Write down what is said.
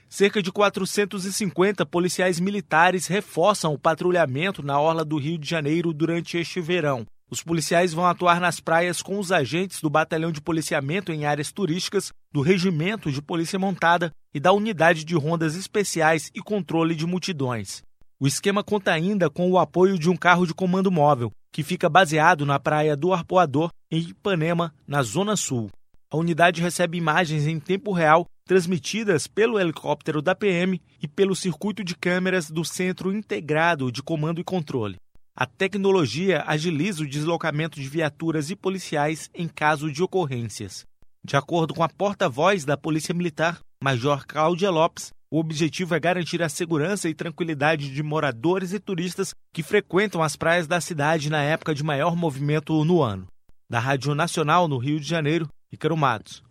cerca de 450 policiais militares reforçam o patrulhamento na orla do Rio de Janeiro durante este verão. Os policiais vão atuar nas praias com os agentes do Batalhão de Policiamento em Áreas Turísticas, do Regimento de Polícia Montada e da Unidade de Rondas Especiais e Controle de Multidões. O esquema conta ainda com o apoio de um carro de comando móvel, que fica baseado na praia do Arpoador, em Ipanema, na Zona Sul. A unidade recebe imagens em tempo real transmitidas pelo helicóptero da PM e pelo circuito de câmeras do Centro Integrado de Comando e Controle. A tecnologia agiliza o deslocamento de viaturas e policiais em caso de ocorrências. De acordo com a porta-voz da Polícia Militar, Major Cláudia Lopes, o objetivo é garantir a segurança e tranquilidade de moradores e turistas que frequentam as praias da cidade na época de maior movimento no ano. Da Rádio Nacional, no Rio de Janeiro, Ícaro Matos.